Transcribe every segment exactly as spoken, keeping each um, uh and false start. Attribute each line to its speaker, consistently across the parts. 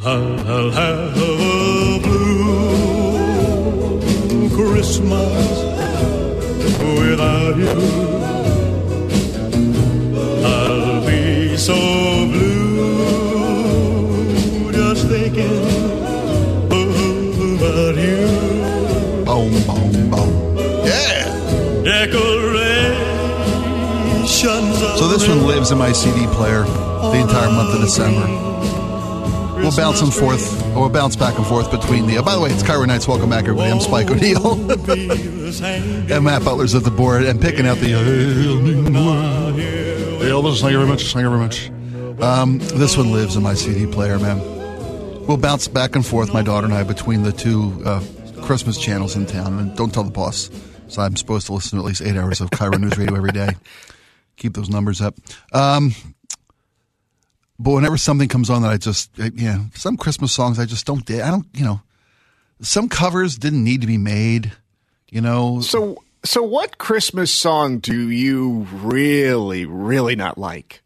Speaker 1: I'll have a blue Christmas without you. I'll be so blue just thinking about you.
Speaker 2: Boom, boom, boom. Yeah.
Speaker 1: Decorations.
Speaker 2: So this one lives in my C D player the entire month of December. We'll bounce them forth, or we'll bounce back and forth between the. Oh, by the way, it's Cairo Nights. Welcome back, everybody. I'm Spike O'Neill. And Matt Butler's at the board and picking out the. Elvis, thank you very much. Thank you very much. Um, this one lives in my C D player, man. We'll bounce back and forth, my daughter and I, between the two uh, Christmas channels in town. And don't tell the boss. So I'm supposed to listen to at least eight hours of Cairo News Radio every day. Keep those numbers up. Um, But whenever something comes on that I just, yeah, some Christmas songs I just don't, I don't, you know, some covers didn't need to be made, you know.
Speaker 3: So, so what Christmas song do you really, really not like?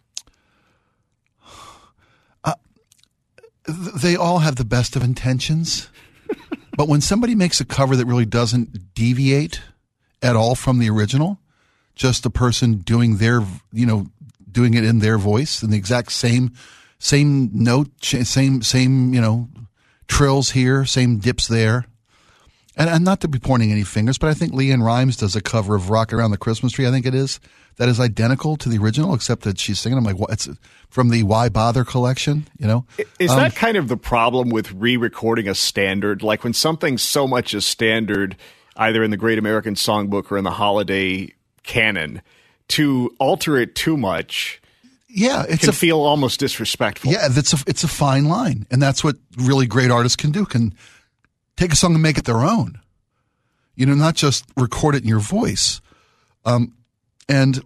Speaker 2: Uh, they all have the best of intentions, but when somebody makes a cover that really doesn't deviate at all from the original, just the person doing their, you know, doing it in their voice in the exact same, same note, same, same, you know, trills here, same dips there. And, and not to be pointing any fingers, but I think Leanne Rimes does a cover of Rock Around the Christmas Tree. I think it is. That is identical to the original, except that she's singing. I'm like, what? It's from the Why Bother collection, you know?
Speaker 3: Is
Speaker 2: um,
Speaker 3: that kind of the problem with re-recording a standard? Like when something's so much a standard, either in the Great American Songbook or in the holiday canon, to alter it too much,
Speaker 2: yeah, it's
Speaker 3: can
Speaker 2: a,
Speaker 3: feel almost disrespectful.
Speaker 2: Yeah, that's a, it's a fine line, and that's what really great artists can do. Can take a song and make it their own. You know, not just record it in your voice. Um, and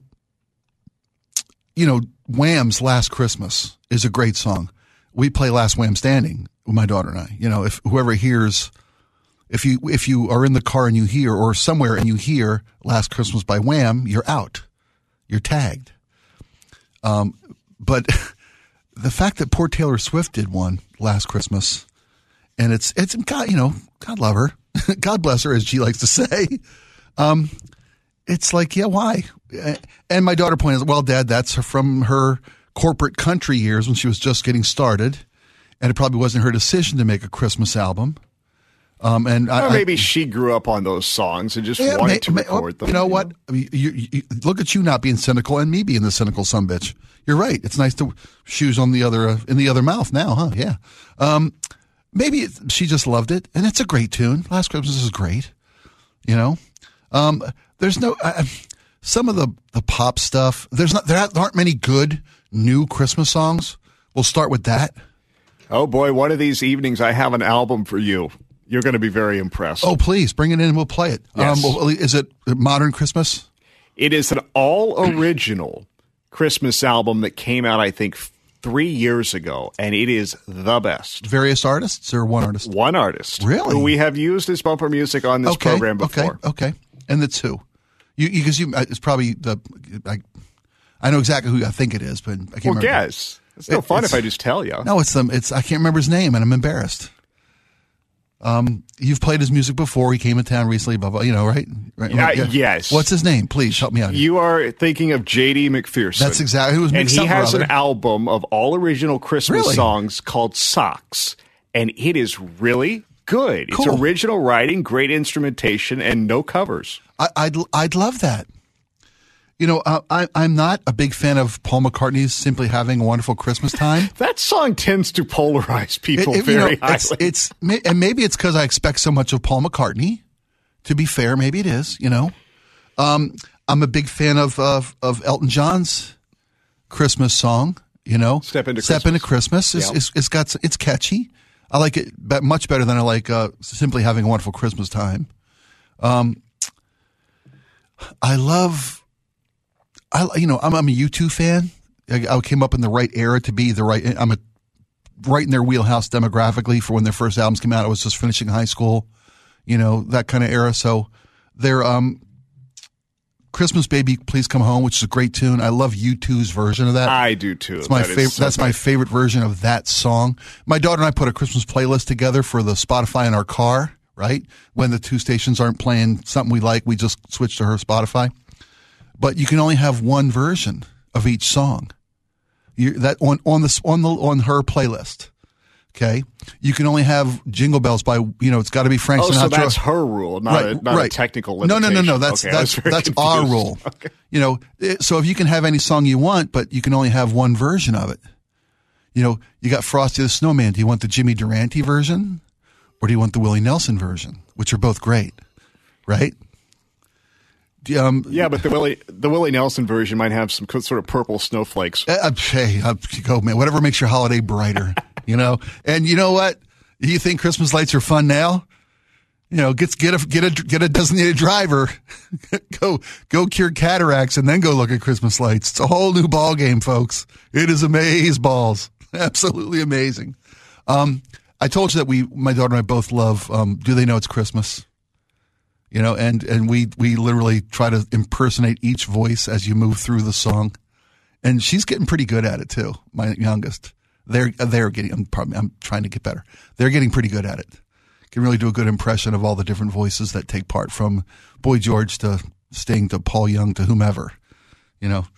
Speaker 2: you know, Wham's "Last Christmas" is a great song. We play "Last Wham Standing" with my daughter and I. You know, if whoever hears. If you if you are in the car and you hear, or somewhere and you hear "Last Christmas" by Wham, you're out. You're tagged. Um, but the fact that poor Taylor Swift did one last Christmas, and it's it's God, you know, God love her, God bless her, as she likes to say. Um, it's like, yeah, why? And my daughter pointed out, well, Dad, that's from her corporate country years when she was just getting started, and it probably wasn't her decision to make a Christmas album. Um, and
Speaker 3: or
Speaker 2: I,
Speaker 3: maybe
Speaker 2: I,
Speaker 3: she grew up on those songs and just
Speaker 2: yeah,
Speaker 3: wanted
Speaker 2: may,
Speaker 3: to
Speaker 2: may,
Speaker 3: record them.
Speaker 2: You know
Speaker 3: you
Speaker 2: what?
Speaker 3: Know?
Speaker 2: I mean, you, you, look at you not being cynical and me being the cynical sumbitch. You're right. It's nice to shoes on the other uh, in the other mouth now, huh? Yeah. Um, maybe it, she just loved it, and it's a great tune. Last Christmas is great. You know, um, there's no uh, some of the the pop stuff. There's not there aren't many good new Christmas songs. We'll start with that.
Speaker 3: Oh boy, one of these evenings I have an album for you. You're going to be very impressed.
Speaker 2: Oh, please bring it in and we'll play it.
Speaker 3: Yes.
Speaker 2: Um, is it Modern Christmas?
Speaker 3: It is an all-original Christmas album that came out, I think, three years ago, and it is the best.
Speaker 2: Various artists or one artist?
Speaker 3: One artist.
Speaker 2: Really?
Speaker 3: Who we have used as bumper music on this
Speaker 2: okay,
Speaker 3: program before.
Speaker 2: Okay, okay. And it's who? You because you, you it's probably the I, I know exactly who I think it is, but I can't
Speaker 3: well,
Speaker 2: remember.
Speaker 3: guess. It's no
Speaker 2: it,
Speaker 3: fun
Speaker 2: it's,
Speaker 3: if I just tell you.
Speaker 2: No, it's them. It's I can't remember his name, and I'm embarrassed. Um, you've played his music before. He came in town recently. Blah blah. You know, right? right
Speaker 3: uh,
Speaker 2: yeah.
Speaker 3: Yes.
Speaker 2: What's his name? Please help me out.
Speaker 3: You are thinking of J D McPherson.
Speaker 2: That's exactly who was.
Speaker 3: And he has
Speaker 2: brother.
Speaker 3: an album of all original Christmas
Speaker 2: really?
Speaker 3: songs called Socks, and it is really good.
Speaker 2: Cool.
Speaker 3: It's original writing, great instrumentation, and no covers.
Speaker 2: I, I'd I'd love that. You know, uh, I, I'm not a big fan of Paul McCartney's "Simply Having a Wonderful Christmas Time."
Speaker 3: That song tends to polarize people
Speaker 2: it, it,
Speaker 3: very
Speaker 2: you know,
Speaker 3: highly.
Speaker 2: It's, it's and maybe it's because I expect so much of Paul McCartney. To be fair, maybe it is. You know, um, I'm a big fan of, of of Elton John's Christmas song. You know,
Speaker 3: Step into
Speaker 2: Step
Speaker 3: Christmas.
Speaker 2: into Christmas. It's,
Speaker 3: Yeah.
Speaker 2: it's, it's got it's catchy. I like it be- much better than I like uh, Simply Having a Wonderful Christmas Time. Um, I love. I, you know, I'm, I'm a U two fan. I, I came up in the right era to be the right. I'm a right in their wheelhouse demographically for when their first albums came out. I was just finishing high school, you know, that kind of era. So their um, Christmas Baby, Please Come Home, which is a great tune. I love U two's version of that.
Speaker 3: I do too.
Speaker 2: It's my
Speaker 3: that
Speaker 2: favorite.
Speaker 3: so
Speaker 2: that's my favorite version of that song. My daughter and I put a Christmas playlist together for the Spotify in our car, right? When the two stations aren't playing something we like, we just switch to her Spotify. But you can only have one version of each song. You, that on on the on the on her playlist. Okay, you can only have Jingle Bells by, you know, it's got to be Frank
Speaker 3: oh,
Speaker 2: Sinatra.
Speaker 3: So that's her rule, not,
Speaker 2: right,
Speaker 3: a, not
Speaker 2: right.
Speaker 3: a technical
Speaker 2: no,
Speaker 3: limitation.
Speaker 2: no, no, no. That's
Speaker 3: okay,
Speaker 2: that's that's
Speaker 3: confused.
Speaker 2: our rule.
Speaker 3: Okay.
Speaker 2: You know, it, so if you can have any song you want, but you can only have one version of it. You know, you got Frosty the Snowman. Do you want the Jimmy Durante version, or do you want the Willie Nelson version? Which are both great, right? Um,
Speaker 3: yeah, but the Willie the Willie Nelson version might have some sort of purple snowflakes.
Speaker 2: Uh, hey, uh, go man! Whatever makes your holiday brighter, you know. And you know what? You think Christmas lights are fun now? You know, get get a get a get a designated driver, go go cure cataracts, and then go look at Christmas lights. It's a whole new ball game, folks. It is amaze balls, absolutely amazing. Um, I told you that we, my daughter and I, both love. Um, Do They Know It's Christmas? You know, and, and we, we literally try to impersonate each voice as you move through the song. And she's getting pretty good at it too, my youngest. They're, they're getting, I'm probably, I'm trying to get better. They're getting pretty good at it. Can really do a good impression of all the different voices that take part, from Boy George to Sting to Paul Young to whomever, you know.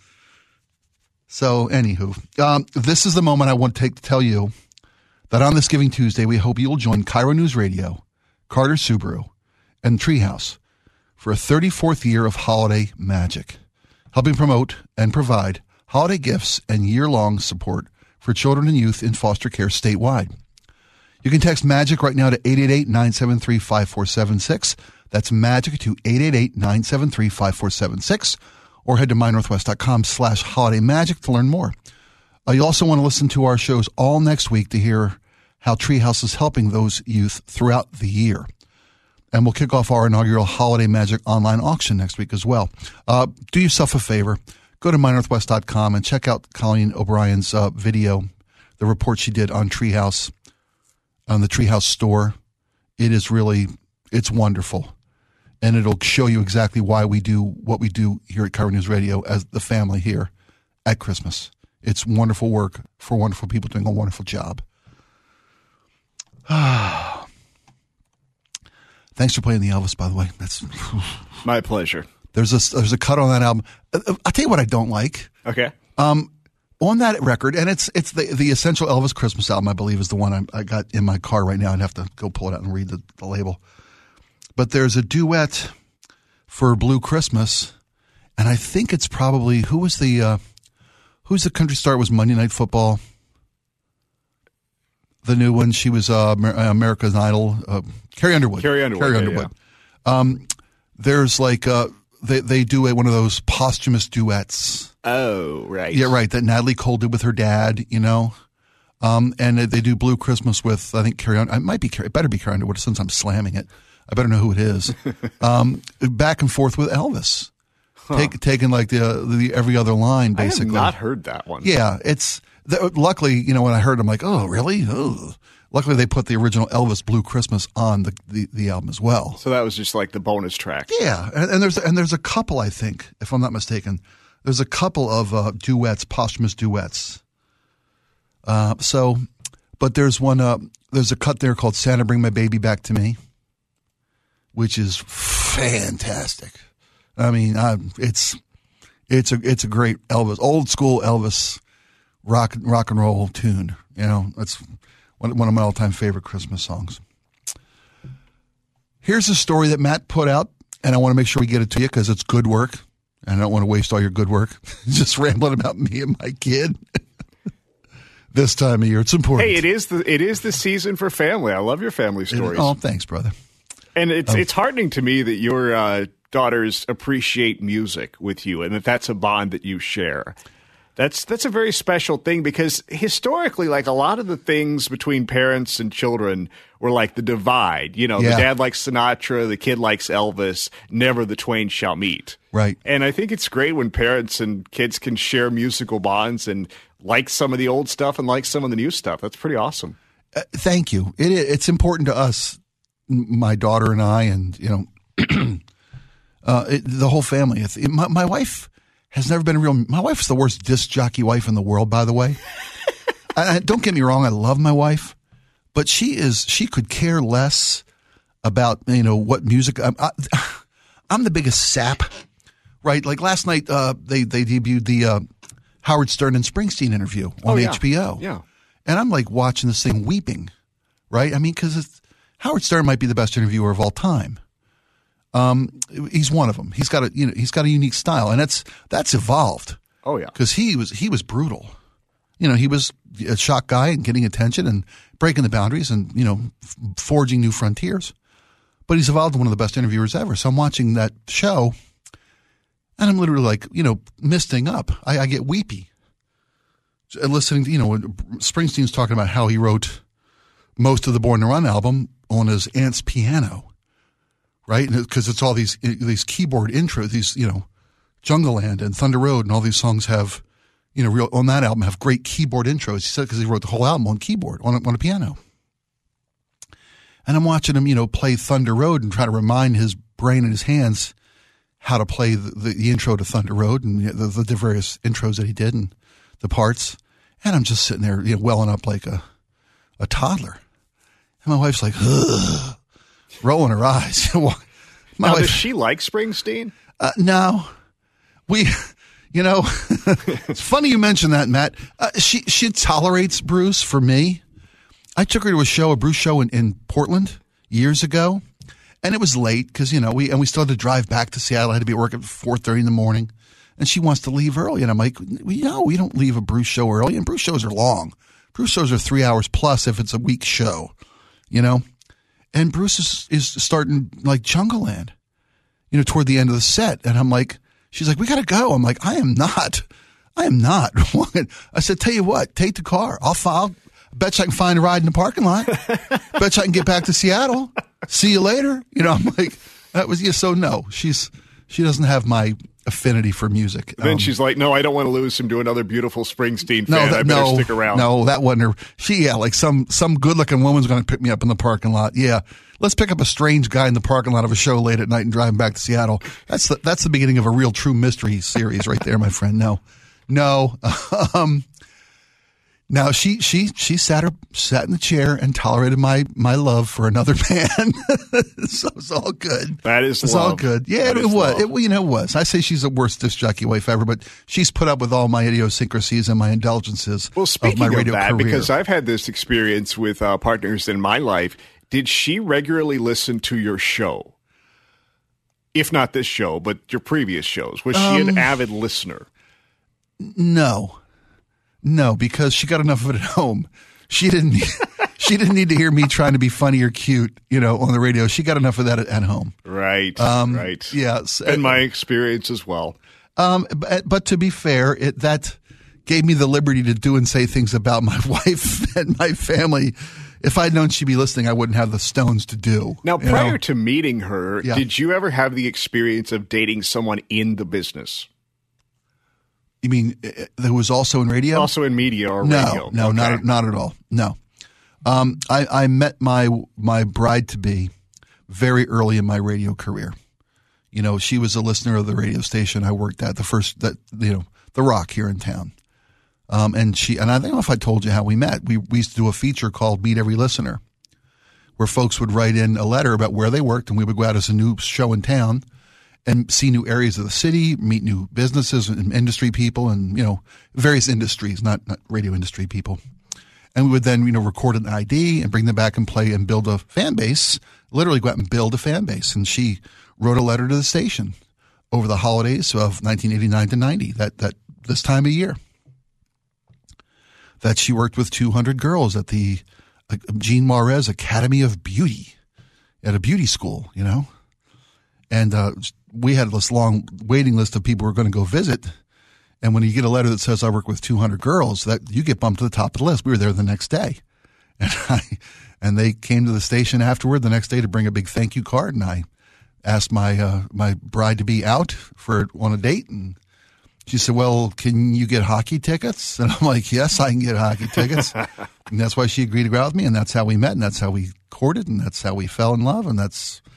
Speaker 2: So anywho, um, this is the moment I want to take to tell you that on this Giving Tuesday, we hope you will join Cairo News Radio, Carter Subaru, and Treehouse for a thirty-fourth year of holiday magic, helping promote and provide holiday gifts and year-long support for children and youth in foster care statewide. You can text MAGIC right now to eight eight eight, nine seven three, five four seven six. That's MAGIC to eight eight eight, nine seven three, five four seven six, or head to mynorthwest.com slash holiday magic to learn more. Uh, you also want to listen to our shows all next week to hear how Treehouse is helping those youth throughout the year. And we'll kick off our inaugural Holiday Magic online auction next week as well. Uh, do yourself a favor. Go to my northwest dot com and check out Colleen O'Brien's uh, video, the report she did on Treehouse, on the Treehouse store. It is really, it's wonderful. And it'll show you exactly why we do what we do here at Cairo News Radio as the family here at Christmas. It's wonderful work for wonderful people doing a wonderful job. Ah. Thanks for playing the Elvis, by the way. That's
Speaker 3: my pleasure.
Speaker 2: There's a there's a cut on that album. I'll tell you what I don't like.
Speaker 3: Okay.
Speaker 2: Um, on that record, and it's it's the the Essential Elvis Christmas album, I believe, is the one I, I got in my car right now. I'd have to go pull it out and read the, the label. But there's a duet for Blue Christmas, and I think it's probably who was the uh, who's the country star? It was Monday Night Football. The new one, she was uh, America's Idol. Uh, Carrie Underwood.
Speaker 3: Carrie Underwood.
Speaker 2: Carrie
Speaker 3: yeah,
Speaker 2: Underwood. Yeah. Um, there's like uh, they they do a, one of those posthumous duets.
Speaker 3: Oh, right.
Speaker 2: Yeah, right. That Natalie Cole did with her dad. You know, um, and they do Blue Christmas with I think Carrie. I might be Carrie. It better be Carrie Underwood since I'm slamming it. I better know who it is. um, back and forth with Elvis, huh. Take, taking like the the every other line basically.
Speaker 3: I have not heard that one.
Speaker 2: Yeah, it's. Luckily, you know, when I heard it, I'm like, oh, really? Oh. Luckily, they put the original Elvis Blue Christmas on the, the, the album as well.
Speaker 3: So that was just like the bonus track.
Speaker 2: Yeah, and, and there's and there's a couple, I think, if I'm not mistaken, there's a couple of uh, duets, posthumous duets. Uh, so, but there's one. Uh, there's a cut there called "Santa Bring My Baby Back to Me," which is fantastic. I mean, I, it's it's a it's a great Elvis, old school Elvis. Rock rock and roll tune, you know, that's one, one of my all-time favorite Christmas songs. Here's a story that Matt put out, and I want to make sure we get it to you because it's good work, and I don't want to waste all your good work just rambling about me and my kid this time of year. It's important.
Speaker 3: Hey, it is the it is the season for family. I love your family stories.
Speaker 2: Oh, thanks, brother.
Speaker 3: And it's
Speaker 2: oh.
Speaker 3: it's heartening to me that your uh, daughters appreciate music with you, and that that's a bond that you share. That's that's a very special thing because historically, like a lot of the things between parents and children were like the divide. You know,
Speaker 2: yeah.
Speaker 3: the dad likes Sinatra, the kid likes Elvis, never the twain shall meet.
Speaker 2: Right.
Speaker 3: And I think it's great when parents and kids can share musical bonds and like some of the old stuff and like some of the new stuff. That's pretty awesome.
Speaker 2: Uh, thank you. It, it's important to us, my daughter and I, and, you know, Uh, it, the whole family. It, my, my wife has never been a real. My wife's the worst disc jockey wife in the world, by the way. I, I, don't get me wrong. I love my wife, but she is. She could care less about you know what music. I'm, I, I'm the biggest sap, right? Like last night, uh, they they debuted the uh, Howard Stern and Springsteen interview on
Speaker 3: oh, yeah.
Speaker 2: H B O.
Speaker 3: Yeah,
Speaker 2: and I'm like watching this thing, weeping, right? I mean, because Howard Stern might be the best interviewer of all time. Um, he's one of them. He's got a you know he's got a unique style, and that's that's evolved.
Speaker 3: Oh yeah,
Speaker 2: because he was he was brutal. You know, he was a shock guy and getting attention and breaking the boundaries and you know f- forging new frontiers. But he's evolved to one of the best interviewers ever. So I'm watching that show, and I'm literally like you know misting up. I, I get weepy listening to you know Springsteen's talking about how he wrote most of the Born to Run album on his aunt's piano. Right, because it's all these these keyboard intros, these you know, Jungle Land and Thunder Road, and all these songs have, you know, real on that album have great keyboard intros. He said because he wrote the whole album on keyboard on a, on a piano. And I'm watching him, you know, play Thunder Road and try to remind his brain and his hands how to play the, the, the intro to Thunder Road and the, the, the various intros that he did and the parts. And I'm just sitting there, you know, welling up like a a toddler. And my wife's like, ugh. Rolling her eyes. My
Speaker 3: now,
Speaker 2: wife,
Speaker 3: does she like Springsteen?
Speaker 2: Uh, no. We, you know, it's funny you mention that, Matt. Uh, she she tolerates Bruce for me. I took her to a show, a Bruce show in, in Portland years ago, and it was late because, you know, we and we still had to drive back to Seattle. I had to be at work at four thirty in the morning, and she wants to leave early. And I'm like, no, we don't leave a Bruce show early, and Bruce shows are long. Bruce shows are three hours plus if it's a week show, you know? And Bruce is, is starting like Jungle Land, you know, toward the end of the set. And I'm like, she's like, we got to go. I'm like, I am not. I am not. I said, tell you what, take the car. I'll, I'll bet you I can find a ride in the parking lot. Bet you I can get back to Seattle. See you later. You know, I'm like, that was, yeah. So no, she's, she doesn't have my affinity for music.
Speaker 3: Then
Speaker 2: um,
Speaker 3: she's like, no, I don't want to lose him to another beautiful Springsteen fan.
Speaker 2: No, that,
Speaker 3: I better
Speaker 2: no,
Speaker 3: stick around.
Speaker 2: No, that wasn't her. She, yeah, like some some good looking woman's going to pick me up in the parking lot. Yeah, let's pick up a strange guy in the parking lot of a show late at night and drive him back to Seattle. That's the that's the beginning of a real true mystery series right there, my friend. No, no. Um, now she she she sat her sat in the chair and tolerated my my love for another man. So it's all good.
Speaker 3: That is
Speaker 2: it's
Speaker 3: love.
Speaker 2: all good. Yeah,
Speaker 3: that
Speaker 2: it, it was. It, you know, it was. I say she's the worst disc jockey wife ever, but she's put up with all my idiosyncrasies and my indulgences
Speaker 3: well, speaking
Speaker 2: of my radio
Speaker 3: of that,
Speaker 2: career.
Speaker 3: Because I've had this experience with uh, partners in my life. Did she regularly listen to your show? If not this show, but your previous shows, was she
Speaker 2: Um,
Speaker 3: an avid listener?
Speaker 2: No. No, because she got enough of it at home. She didn't. She didn't need to hear me trying to be funny or cute, you know, on the radio. She got enough of that at, at home.
Speaker 3: Right.
Speaker 2: Um,
Speaker 3: right.
Speaker 2: Yes.
Speaker 3: And my experience as well.
Speaker 2: Um, but, but to be fair, it that gave me the liberty to do and say things about my wife and my family. If I'd known she'd be listening, I wouldn't have the stones to do.
Speaker 3: Now,
Speaker 2: you
Speaker 3: prior
Speaker 2: know?
Speaker 3: to meeting her,
Speaker 2: Yeah.
Speaker 3: did you ever have the experience of dating someone in the business?
Speaker 2: You mean uh, that was also in radio?
Speaker 3: Also in media or
Speaker 2: no,
Speaker 3: radio?
Speaker 2: No,
Speaker 3: Okay.
Speaker 2: not not at all. No. Um, I, I met my my bride to be very early in my radio career. You know, she was a listener of the radio station I worked at, the first that you know, The Rock here in town. Um, and she and I don't know if I told you how we met. We we used to do a feature called Meet Every Listener, where folks would write in a letter about where they worked, and we would go out as a new show in town and see new areas of the city, meet new businesses and industry people, and you know, various industries, not not radio industry people. And we would then, you know, record an I D and bring them back and play and build a fan base, literally go out and build a fan base. And she wrote a letter to the station over the holidays of nineteen eighty-nine to ninety, that, that this time of year, that she worked with two hundred girls at the uh, Jean Juarez Academy of Beauty at a beauty school, you know. And uh, we had this long waiting list of people who were going to go visit. And when you get a letter that says I work with two hundred girls, that you get bumped to the top of the list. We were there the next day, and I, and they came to the station afterward the next day to bring a big thank you card. And I asked my uh, my bride to be out for on a date, and she said, "Well, can you get hockey tickets?" And I'm like, "Yes, I can get hockey tickets." And that's why she agreed to go out with me, and that's how we met, and that's how we courted, and that's how we fell in love, and that's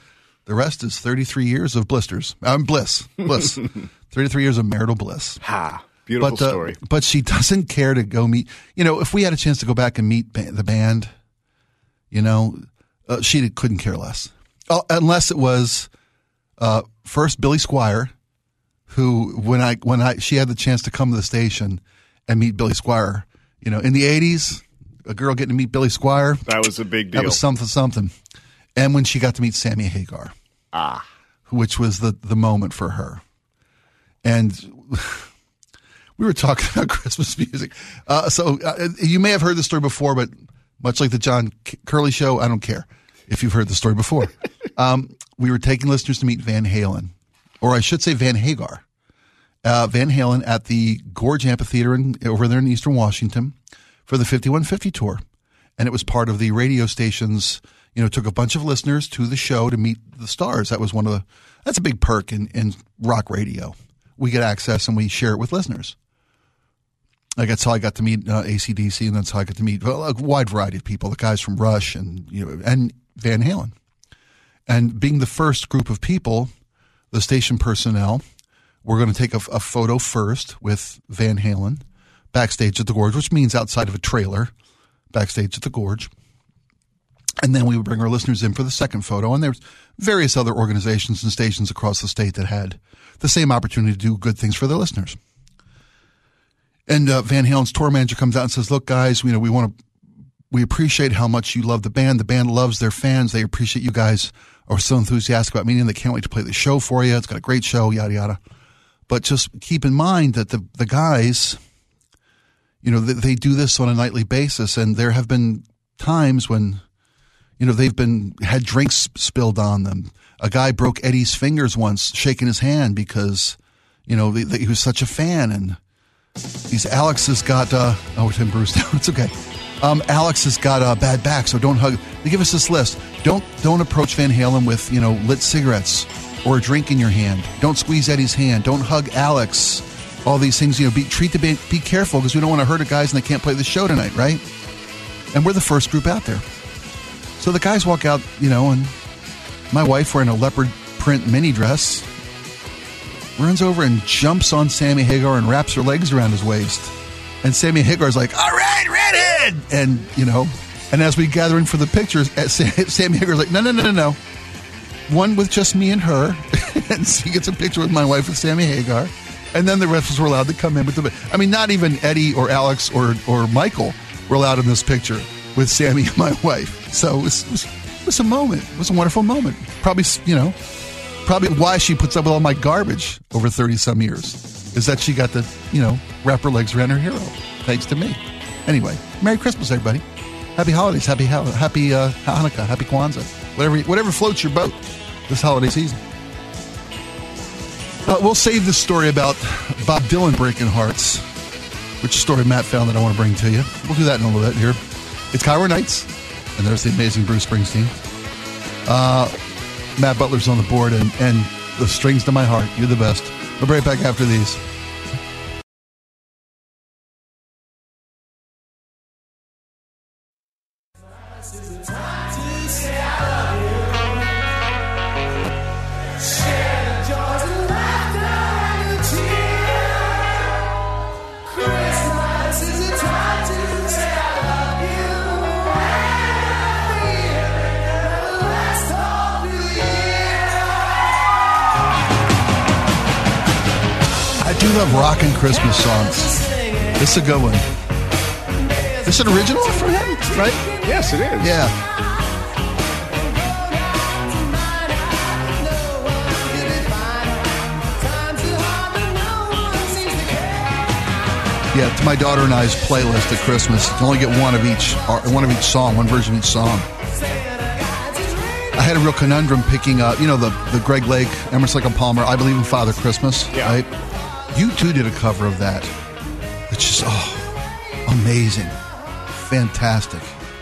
Speaker 2: The rest is thirty-three years of blisters. Um, bliss. Bliss. thirty-three years of marital bliss.
Speaker 3: Ha. Beautiful
Speaker 2: but, uh,
Speaker 3: story.
Speaker 2: But she doesn't care to go meet. You know, if we had a chance to go back and meet ba- the band, you know, uh, she couldn't care less. Uh, unless it was uh, first Billy Squier, who when I when I she had the chance to come to the station and meet Billy Squier. You know, in the eighties, a girl getting to meet Billy Squier.
Speaker 3: That was a big deal.
Speaker 2: That was something, something. And when she got to meet Sammy Hagar.
Speaker 3: Ah.
Speaker 2: Which was the, the moment for her. And we were talking about Christmas music. Uh, so uh, you may have heard this story before, but much like the John Curley show, I don't care if you've heard the story before. um, we were taking listeners to meet Van Halen, or I should say Van Hagar. Uh, Van Halen at the Gorge Amphitheater in, over there in Eastern Washington for the fifty-one fifty tour. And it was part of the radio station's, you know, took a bunch of listeners to the show to meet the stars. That was one of the, that's a big perk in, in rock radio. We get access and we share it with listeners. Like that's how I got to meet uh, A C D C, and that's how I got to meet well, a wide variety of people, the guys from Rush and, you know, and Van Halen. And being the first group of people, the station personnel, we're going to take a, a photo first with Van Halen backstage at the Gorge, which means outside of a trailer, backstage at the Gorge. And then we would bring our listeners in for the second photo. And there's various other organizations and stations across the state that had the same opportunity to do good things for their listeners. And uh, Van Halen's tour manager comes out and says, look, guys, you know, we want to, we appreciate how much you love the band. The band loves their fans. They appreciate you guys are so enthusiastic about meeting. They can't wait to play the show for you. It's got a great show, yada, yada. But just keep in mind that the, the guys, you know, they, they do this on a nightly basis. And there have been times when, you know, they've been, had drinks spilled on them. A guy broke Eddie's fingers once, shaking his hand because, you know, they, they, he was such a fan. And he's, Alex has got, uh, oh, Tim Bruce now. It's okay. Um, Alex has got a bad back, so don't hug. They give us this list. Don't, don't approach Van Halen with, you know, lit cigarettes or a drink in your hand. Don't squeeze Eddie's hand. Don't hug Alex. All these things, you know, be, treat the band, be careful because we don't want to hurt the guys and they can't play the show tonight, right? And we're the first group out there. So the guys walk out, you know, and my wife wearing a leopard print mini dress runs over and jumps on Sammy Hagar and wraps her legs around his waist. And Sammy Hagar's like, all right, redhead! And, you know, and as we gather in for the pictures, Sammy Hagar's like, no, no, no, no, no. One with just me and her. And he gets a picture with my wife with Sammy Hagar. And then the rest were allowed to come in with the, I mean, not even Eddie or Alex or, or Michael were allowed in this picture with Sammy and my wife. So it was, it was, it was a moment. It was a wonderful moment. Probably, you know, probably why she puts up with all my garbage over thirty some years is that she got to, you know, wrap her legs around her hero, thanks to me. Anyway, Merry Christmas, everybody. Happy holidays. Happy happy uh, Hanukkah. Happy Kwanzaa. Whatever, whatever floats your boat this holiday season. Uh, we'll save this story about Bob Dylan breaking hearts, which is a story Matt found that I want to bring to you. We'll do that in a little bit here. It's Cairo Nights, and there's the amazing Bruce Springsteen. Uh, Matt Butler's on the board, and, and the strings to my heart. You're the best. We'll be right back after these. I love rockin' Christmas songs. This is a good one. This is an original from him, right?
Speaker 3: Yes, it is.
Speaker 2: Yeah. Yeah, to my daughter and I's playlist at Christmas, you can only get one of each, one of each song, one version of each song. I had a real conundrum picking up, you know, the, the Greg Lake, Emerson, Lake and Palmer, I Believe in Father Christmas,
Speaker 3: yeah.
Speaker 2: right? You two did a cover of that, which is, oh, amazing. Fantastic.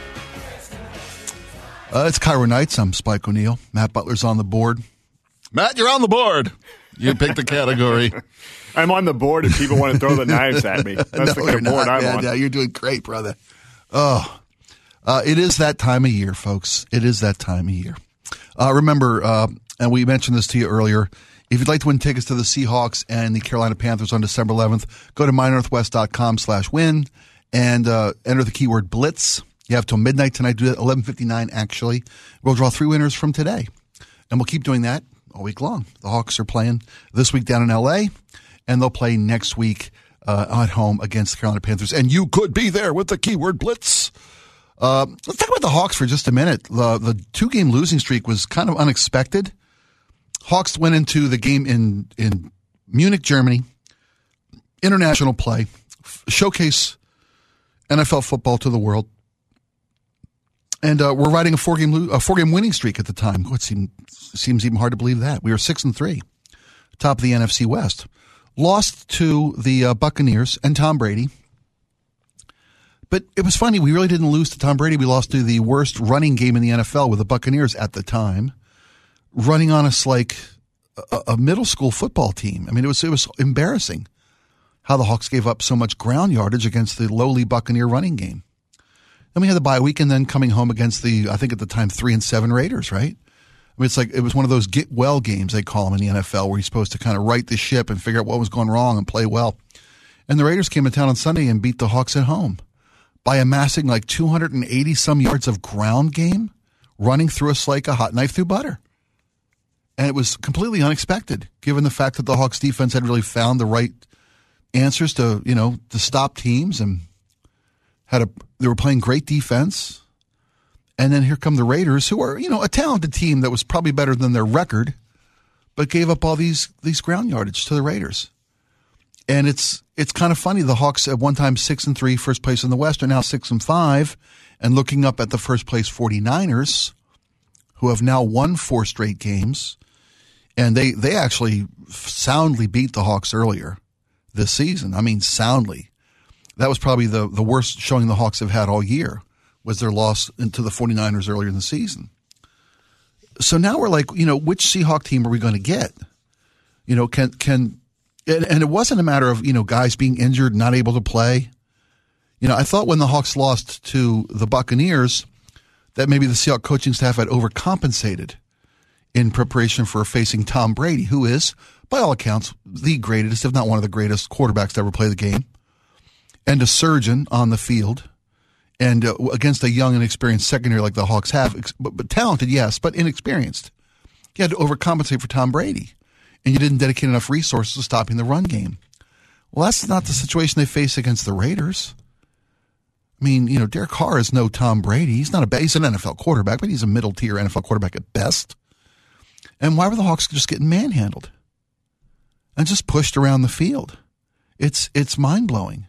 Speaker 2: Uh, it's Cairo Nights. I'm Spike O'Neill. Matt Butler's on the board. Matt, you're on the board. You picked the category.
Speaker 3: I'm on the board and people want to throw the knives at me. That's
Speaker 2: no,
Speaker 3: the kind of board I'm
Speaker 2: yeah,
Speaker 3: on.
Speaker 2: Yeah, you're doing great, brother. Oh, uh, it is that time of year, folks. It is that time of year. Uh, remember, uh, and we mentioned this to you earlier. If you'd like to win tickets to the Seahawks and the Carolina Panthers on December eleventh, go to my northwest dot com slash win and uh, enter the keyword Blitz. You have till midnight tonight, do it eleven fifty-nine actually. We'll draw three winners from today, and we'll keep doing that all week long. The Hawks are playing this week down in L A, and they'll play next week uh, at home against the Carolina Panthers. And you could be there with the keyword Blitz. Uh, let's talk about the Hawks for just a minute. The, the two-game losing streak was kind of unexpected. Hawks went into the game in, in Munich, Germany, international play, f- showcase N F L football to the world. And uh, we're riding a four-game lo- a four-game winning streak at the time. It seems, seems even hard to believe that. We were six and three, top of the N F C West. Lost to the uh, Buccaneers and Tom Brady. But it was funny. We really didn't lose to Tom Brady. We lost to the worst running game in the N F L with the Buccaneers at the time, running on us like a, a middle school football team. I mean, it was it was embarrassing how the Hawks gave up so much ground yardage against the lowly Buccaneer running game. Then we had the bye week, and then coming home against the, I think at the time, three and seven Raiders, right? I mean, it's like it was one of those get well games, they call them in the N F L, where you're supposed to kind of right the ship and figure out what was going wrong and play well. And the Raiders came to town on Sunday and beat the Hawks at home by amassing like two hundred eighty some yards of ground game, running through us like a hot knife through butter. And it was completely unexpected, given the fact that the Hawks defense had really found the right answers to, you know, to stop teams, and had a, they were playing great defense. And then here come the Raiders, who are, you know, a talented team that was probably better than their record, but gave up all these, these ground yardage to the Raiders. And it's it's kind of funny. The Hawks at one time six and three, first place in the West, are now six and five, and looking up at the first place 49ers, who have now won four straight games, and they they actually soundly beat the Hawks earlier this season. I mean, soundly. That was probably the the worst showing the Hawks have had all year, was their loss to the 49ers earlier in the season. So now we're like, you know, which Seahawk team are we going to get? You know, can can. And, and it wasn't a matter of, you know, guys being injured, not able to play. You know, I thought when the Hawks lost to the Buccaneers that maybe the Seahawks coaching staff had overcompensated in preparation for facing Tom Brady, who is, by all accounts, the greatest, if not one of the greatest quarterbacks to ever play the game, and a surgeon on the field, and uh, against a young and experienced secondary like the Hawks have, but, but talented, yes, but inexperienced. You had to overcompensate for Tom Brady. And you didn't dedicate enough resources to stopping the run game. Well, that's not the situation they face against the Raiders. I mean, you know, Derek Carr is no Tom Brady. He's not a he's an N F L quarterback, but he's a middle-tier N F L quarterback at best. And why were the Hawks just getting manhandled and just pushed around the field? It's it's mind-blowing.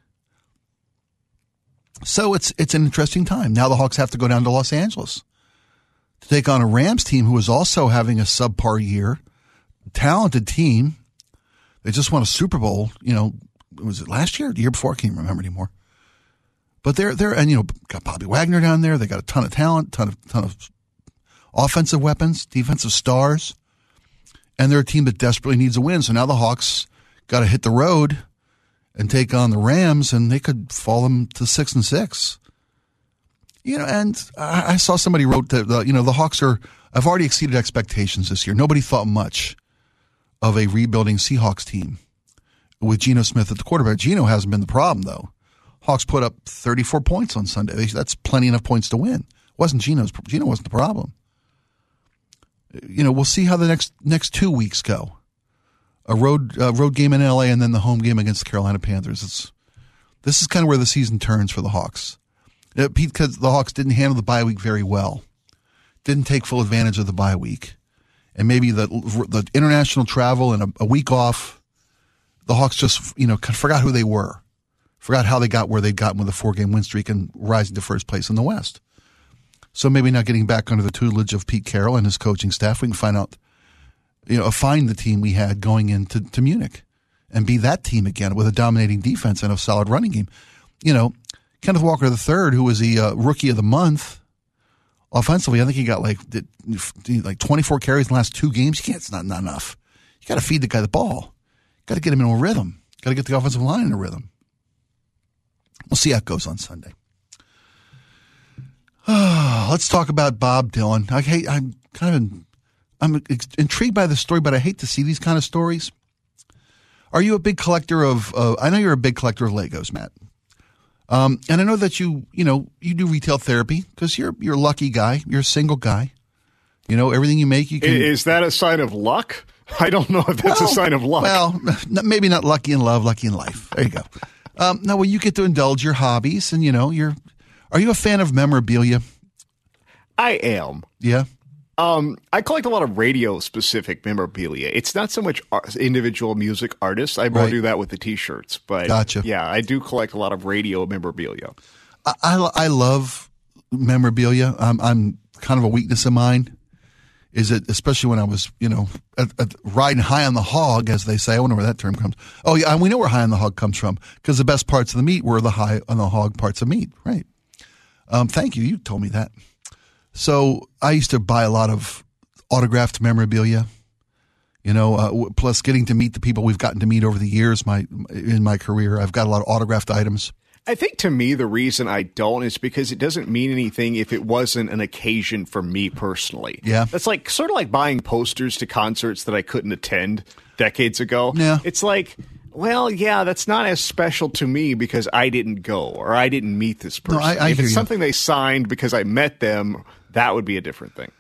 Speaker 2: So it's it's an interesting time. Now the Hawks have to go down to Los Angeles to take on a Rams team who is also having a subpar year. Talented team. They just won a Super Bowl, you know, was it last year or the year before? I can't remember anymore. But they're, they're, and, you know, got Bobby Wagner down there. They got a ton of talent, ton of, ton of offensive weapons, defensive stars. And they're a team that desperately needs a win. So now the Hawks got to hit the road and take on the Rams, and they could fall them to six and six. You know, and I, I saw somebody wrote that, the, you know, the Hawks are, I've already exceeded expectations this year. Nobody thought much of a rebuilding Seahawks team with Geno Smith at the quarterback. Geno hasn't been the problem, though. Hawks put up thirty-four points on Sunday. That's plenty enough points to win. Wasn't Geno's? Geno wasn't the problem. You know, we'll see how the next next two weeks go. A road uh, road game in L A and then the home game against the Carolina Panthers. It's this is kind of where the season turns for the Hawks. Uh, Pete, because the Hawks didn't handle the bye week very well, didn't take full advantage of the bye week. And maybe the the international travel and a, a week off, the Hawks just, you know, forgot who they were, forgot how they got where they got with a four-game win streak and rising to first place in the West. So maybe not getting back under the tutelage of Pete Carroll and his coaching staff, we can find out, you know, find the team we had going into to Munich and be that team again with a dominating defense and a solid running game. You know, Kenneth Walker the third, who was the uh, rookie of the month. Offensively, I think he got like like twenty-four carries in the last two games. You can't, it's not, not enough. You got to feed the guy the ball. You got to get him in a rhythm. Got to get the offensive line in a rhythm. We'll see how it goes on Sunday. Let's talk about Bob Dylan. I hate. I'm kind of. I'm intrigued by the story, but I hate to see these kind of stories. Are you a big collector of, uh, I know you're a big collector of Legos, Matt. Um, and I know that you, you know, you do retail therapy because you're, you're a lucky guy. You're a single guy. You know, everything you make, you can.
Speaker 3: Is that a sign of luck? I don't know if that's
Speaker 2: well,
Speaker 3: a sign of luck.
Speaker 2: Well, maybe not lucky in love, lucky in life. There you go. Um, no, well, you get to indulge your hobbies and, you know, you're, are you a fan of memorabilia?
Speaker 3: I am.
Speaker 2: Yeah.
Speaker 3: Um, I collect a lot of radio-specific memorabilia. It's not so much individual music artists. I more
Speaker 2: Right.
Speaker 3: do that with the T-shirts. But
Speaker 2: Gotcha.
Speaker 3: yeah, I do collect a lot of radio memorabilia.
Speaker 2: I, I, I love memorabilia. I'm, I'm kind of a weakness of mine. Is it, especially when I was, you know, at, at riding high on the hog, as they say. I wonder where that term comes. Oh, yeah, we know where high on the hog comes from because the best parts of the meat were the high on the hog parts of meat. Right. Um, thank you. You told me that. So I used to buy a lot of autographed memorabilia, you know, uh, plus getting to meet the people we've gotten to meet over the years. My in my career, I've got a lot of autographed items.
Speaker 3: I think to me, the reason I don't is because it doesn't mean anything if it wasn't an occasion for me personally.
Speaker 2: Yeah.
Speaker 3: That's like sort of like buying posters to concerts that I couldn't attend decades ago.
Speaker 2: Yeah.
Speaker 3: It's like, well, yeah, that's not as special to me because I didn't go or I didn't meet this person.
Speaker 2: No, I, I
Speaker 3: if
Speaker 2: hear
Speaker 3: it's
Speaker 2: you.
Speaker 3: something they signed because I met them, that would be a different thing.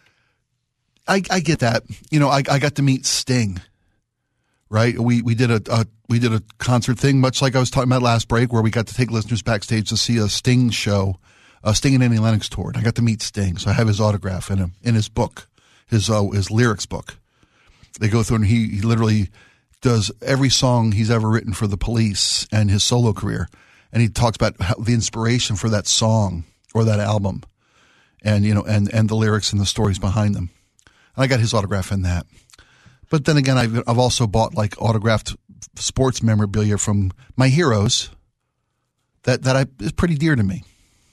Speaker 2: I, I get that. You know, I, I got to meet Sting. Right, we we did a, a we did a concert thing, much like I was talking about last break, where we got to take listeners backstage to see a Sting show, uh, Sting and Annie Lennox toured. I got to meet Sting, so I have his autograph in him in his book, his uh, his lyrics book. They go through and he, he literally does every song he's ever written for the Police and his solo career, and he talks about how, the inspiration for that song or that album, and you know, and and the lyrics and the stories behind them. And I got his autograph in that. But then again, I've, I've also bought like autographed sports memorabilia from my heroes that, that I, is pretty dear to me.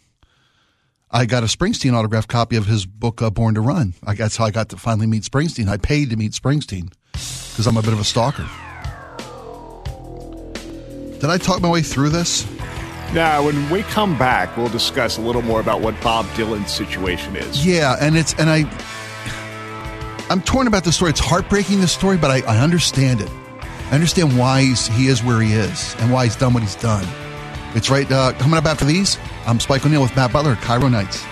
Speaker 2: I got a Springsteen autographed copy of his book, uh, Born to Run. I, that's how I got to finally meet Springsteen. I paid to meet Springsteen because I'm a bit of a stalker. Did I talk my way through this?
Speaker 3: Now, when we come back, we'll discuss a little more about what Bob Dylan's situation is.
Speaker 2: Yeah, and it's and I... I'm torn about the story. It's heartbreaking, this story, but I, I understand it. I understand why he's, he is where he is and why he's done what he's done. It's right. Uh, coming up after these, I'm Spike O'Neill with Matt Butler, Cairo Nights.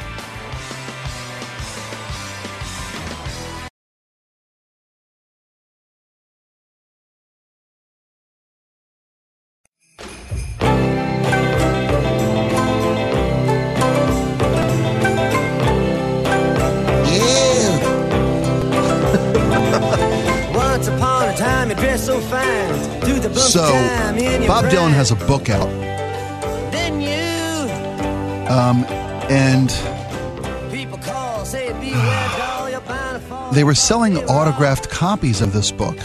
Speaker 2: So, Bob Dylan has a book out. Um, and they were selling autographed copies of this book.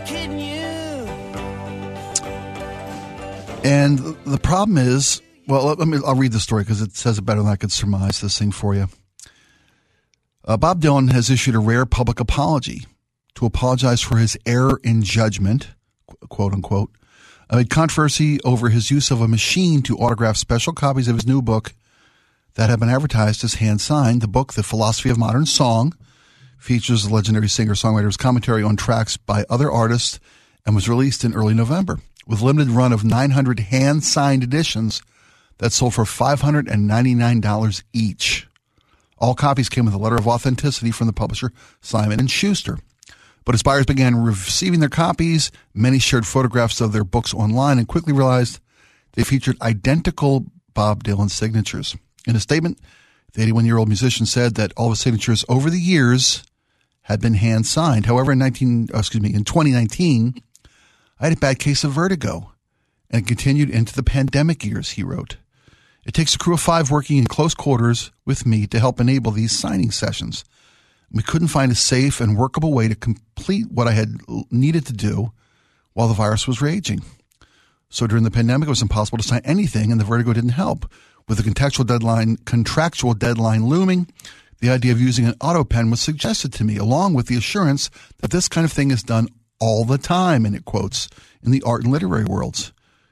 Speaker 2: And the problem is, well, let me, I'll read the story because it says it better than I could surmise this thing for you. Uh, Bob Dylan has issued a rare public apology to apologize for his error in judgment, quote unquote, amid controversy over his use of a machine to autograph special copies of his new book that have been advertised as hand-signed. The book, The Philosophy of Modern Song, features the legendary singer-songwriter's commentary on tracks by other artists and was released in early November with a limited run of nine hundred hand-signed editions that sold for five hundred ninety-nine dollars each. All copies came with a letter of authenticity from the publisher Simon and Schuster. But as buyers began receiving their copies, many shared photographs of their books online and quickly realized they featured identical Bob Dylan signatures. In a statement, the eighty-one-year-old musician said that all of his signatures over the years had been hand-signed. However, in nineteen, oh, excuse me, in twenty nineteen, I had a bad case of vertigo, and it continued into the pandemic years, he wrote. It takes a crew of five working in close quarters with me to help enable these signing sessions. We couldn't find a safe and workable way to complete what I had needed to do while the virus was raging. So during the pandemic, it was impossible to sign anything, and the vertigo didn't help. With the contextual deadline, contractual deadline looming, the idea of using an auto pen was suggested to me, along with the assurance that this kind of thing is done all the time, and it quotes, in the art and literary worlds.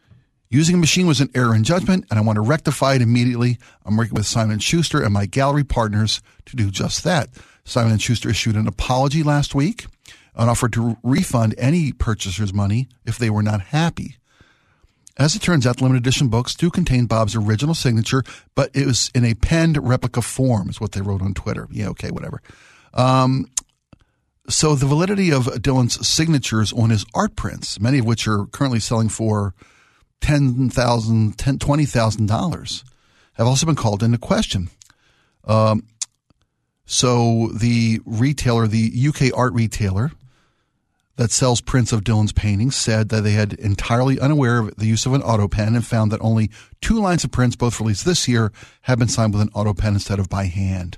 Speaker 2: Using a machine was an error in judgment, and I want to rectify it immediately. I'm working with Simon and Schuster and my gallery partners to do just that. Simon and Schuster issued an apology last week and offered to refund any purchaser's money if they were not happy. As it turns out, the limited edition books do contain Bob's original signature, but it was in a penned replica form, is what they wrote on Twitter. Yeah, okay, whatever. Um, so the validity of Dylan's signatures on his art prints, many of which are currently selling for ten thousand dollars, twenty thousand dollars, have also been called into question. Um, so the retailer, the U K art retailer that sells prints of Dylan's paintings, said that they had entirely unaware of the use of an auto pen and found that only two lines of prints, both released this year, have been signed with an auto pen instead of by hand.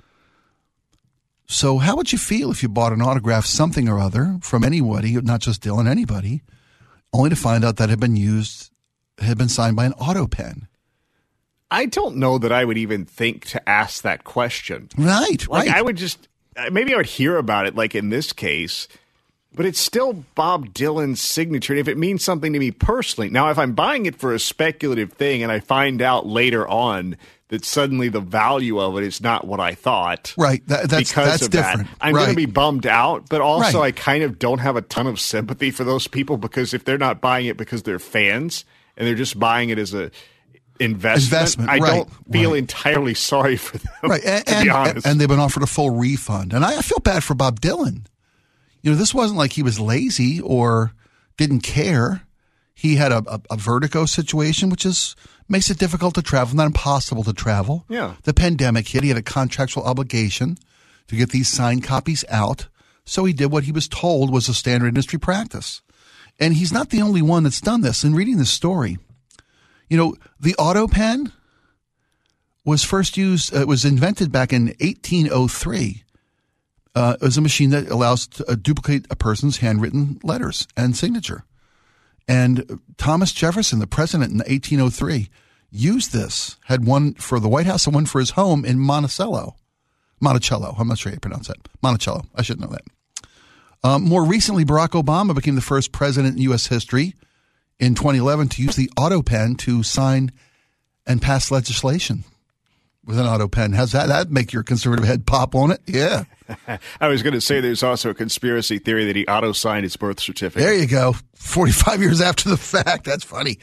Speaker 2: So how would you feel if you bought an autograph, something or other, from anybody, not just Dylan, anybody, only to find out that it had been used, had been signed by an auto pen?
Speaker 3: I don't know that I would even think to ask that question.
Speaker 2: Right,
Speaker 3: like,
Speaker 2: right.
Speaker 3: I would just, maybe I would hear about it, like in this case, but it's still Bob Dylan's signature. And if it means something to me personally, now if I'm buying it for a speculative thing and I find out later on that suddenly the value of it is not what I thought.
Speaker 2: Right. That, that's
Speaker 3: because
Speaker 2: that's
Speaker 3: of
Speaker 2: different.
Speaker 3: That, I'm
Speaker 2: right.
Speaker 3: going to be bummed out, but also
Speaker 2: right.
Speaker 3: I kind of don't have a ton of sympathy for those people, because if they're not buying it because they're fans and they're just buying it as a investment,
Speaker 2: investment
Speaker 3: I
Speaker 2: right.
Speaker 3: don't feel
Speaker 2: right.
Speaker 3: entirely sorry for them.
Speaker 2: Right. And,
Speaker 3: to
Speaker 2: and,
Speaker 3: be honest.
Speaker 2: and they've been offered a full refund. And I, I feel bad for Bob Dylan. You know, this wasn't like he was lazy or didn't care. He had a, a, a vertigo situation, which is makes it difficult to travel, not impossible to travel.
Speaker 3: Yeah.
Speaker 2: The pandemic hit. He had a contractual obligation to get these signed copies out. So he did what he was told was a standard industry practice. And he's not the only one that's done this. In reading this story, you know, the auto pen was first used, uh, it was invented back in eighteen oh three. Uh, it was a machine that allows to uh, duplicate a person's handwritten letters and signature. And Thomas Jefferson, the president in eighteen oh three, used this, had one for the White House and one for his home in Monticello. Monticello. I'm not sure how you pronounce that. Monticello. I should know that. Um, more recently, Barack Obama became the first president in U S history in twenty eleven to use the auto pen to sign and pass legislation with an auto pen. How's that? That'd make your conservative head pop, won't it? Yeah.
Speaker 3: I was going to say there's also a conspiracy theory that he auto-signed his birth certificate.
Speaker 2: There you go. forty-five years after the fact. That's funny.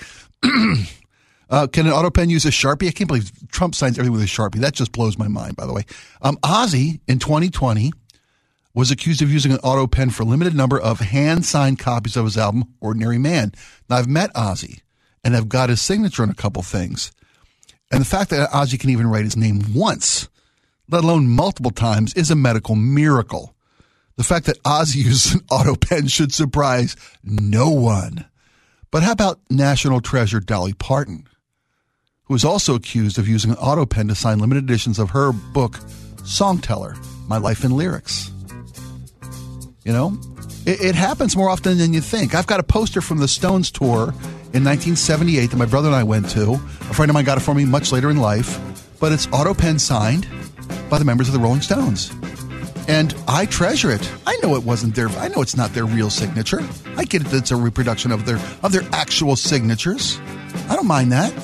Speaker 2: uh, can an auto pen use a Sharpie? I can't believe Trump signs everything with a Sharpie. That just blows my mind, by the way. Um, Ozzy, in twenty twenty, was accused of using an auto pen for a limited number of hand-signed copies of his album, Ordinary Man. Now, I've met Ozzy, and I've got his signature on a couple things. And the fact that Ozzy can even write his name once, let alone multiple times, is a medical miracle. The fact that Ozzy uses an auto pen should surprise no one. But how about national treasure Dolly Parton, who is also accused of using an auto pen to sign limited editions of her book, Songteller, My Life in Lyrics? You know, it, it happens more often than you think. I've got a poster from the Stones tour in nineteen seventy-eight that my brother and I went to. A friend of mine got it for me much later in life, but it's auto pen signed by the members of the Rolling Stones. And I treasure it. I know it wasn't their, I know it's not their real signature. I get it that it's a reproduction of their, of their actual signatures. I don't mind that.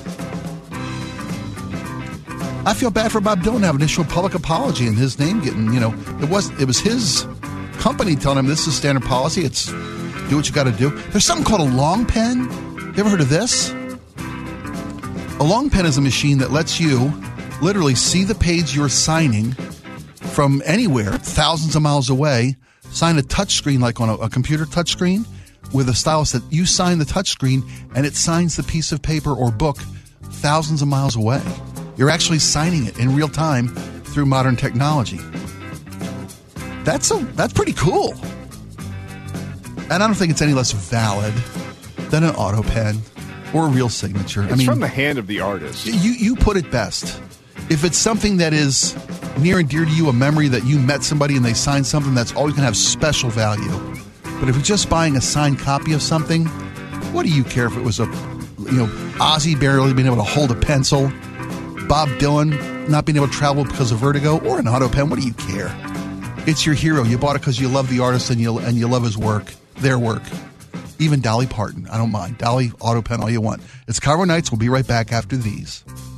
Speaker 2: I feel bad for Bob Dylan to have an issue of public apology and his name getting, you know, it was, it was his company telling him this is standard policy. It's do what you got to do. There's something called a long pen. You ever heard of this? A long pen is a machine that lets you literally see the page you're signing from anywhere, thousands of miles away, sign a touch screen like on a, a computer touch screen with a stylus that you sign the touch screen and it signs the piece of paper or book thousands of miles away. You're actually signing it in real time through modern technology. That's a, that's pretty cool. And I don't think it's any less valid than an auto pen or a real signature.
Speaker 3: It's
Speaker 2: I mean,
Speaker 3: from the hand of the artist.
Speaker 2: You you put it best. If it's something that is near and dear to you, a memory that you met somebody and they signed something, that's always going to have special value. But if you're just buying a signed copy of something, what do you care if it was a, you know, Ozzy barely being able to hold a pencil, Bob Dylan not being able to travel because of vertigo, or an auto pen? What do you care? It's your hero. You bought it because you love the artist and you and you love his work, their work. even Dolly Parton. I don't mind. Dolly, Auto Pen, all you want. It's Cairo Nights. We'll be right back after these.